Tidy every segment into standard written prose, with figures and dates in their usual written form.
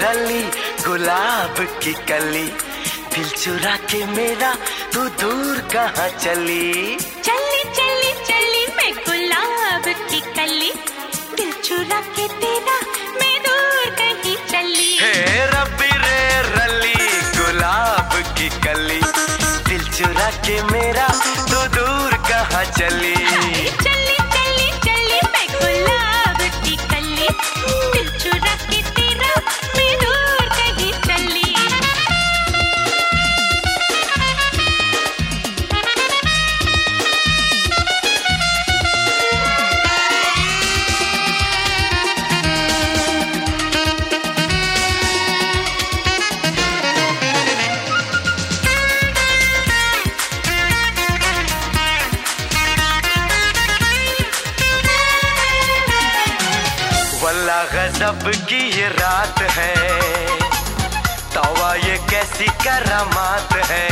रली गुलाब की कली, दिल चुरा के मेरा तू दूर कहाँ चली। चली चली चली मैं गुलाब की कली, दिल चुरा के तेरा मैं दूर कहीं चली। हे रब्बी रे रली गुलाब की कली, दिल चुरा के मेरा तू दूर कहाँ चली। चली चली चली मैं गुलाब की कली, दिल चुरा के तेरा मैं दूर कहीं चली। वल्लाह गजब की ये रात है, तौबा ये कैसी करामात है।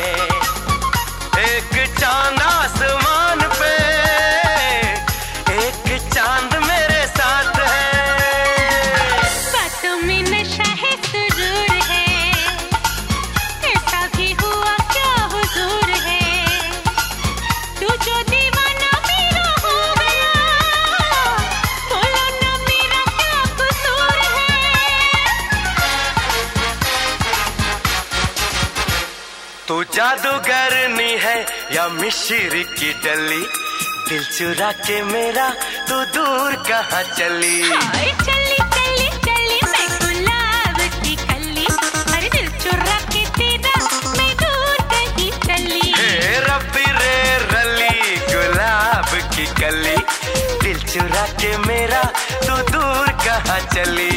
एक चांद आसमान पे, एक चांद मेरे साथ है। बातों में नशा है सुरूर है, ऐसा भी हुआ क्या हुजूर है। तू जो दीवाना मेरा हो गया, बोलो ना मेरा क्या कसूर है। तू जादूगरनी है या मिश्री की डली, दिल चुरा के मेरा तू दूर कहाँ चली। हाय चली चली चली मैं गुलाब की कली, अरे दिल चुरा के तेरा मैं दूर कहीं चली। हे रब्बी रे रली गुलाब की कली, दिल चुरा के मेरा तू दूर कहाँ चली।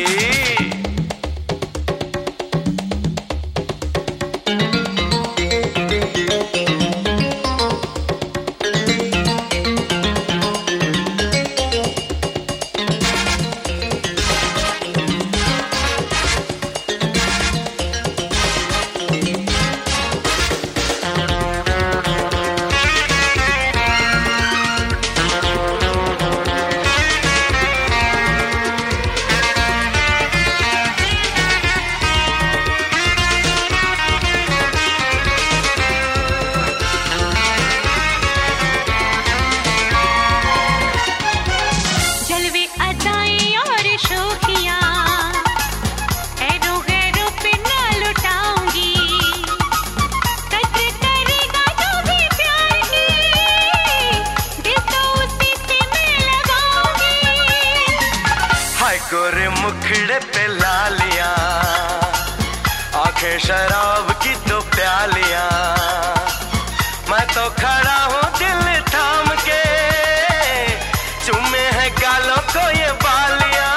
जलवे अदाएं और शोखियां ऐरों गैरों पे ना लुटाऊंगी। कद्र करेगा जो भी प्यार की, दिल तो उसी से मैं लगाऊंगी। हाय गोरे मुखड़े पे लालियां, आंखें शराब की तो प्यालियां। मैं तो खड़ा हूँ दिल थाम के, चूमे हैं गालों को ये बालियां।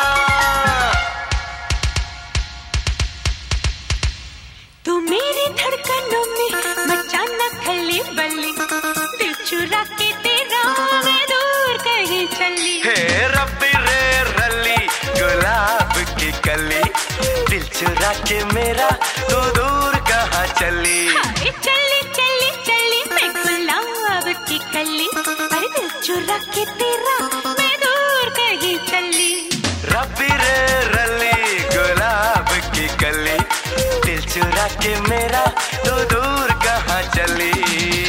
तू मेरी धड़कनों में मचाना खली बली, दिल चुरा के तेरा मैं दूर कहीं चली। हे रब्बी रे रली गुलाब की कली, दिल चुरा के मेरा तू दूर कहाँ चली। हाय चली चली चली मैं गुलाब की कली, अरे दिल चुरा के तेरा मैं दूर कहीं चली। रब्बी रे रली गुलाब की कली, दिल चुरा के मेरा तू दूर कहाँ चली।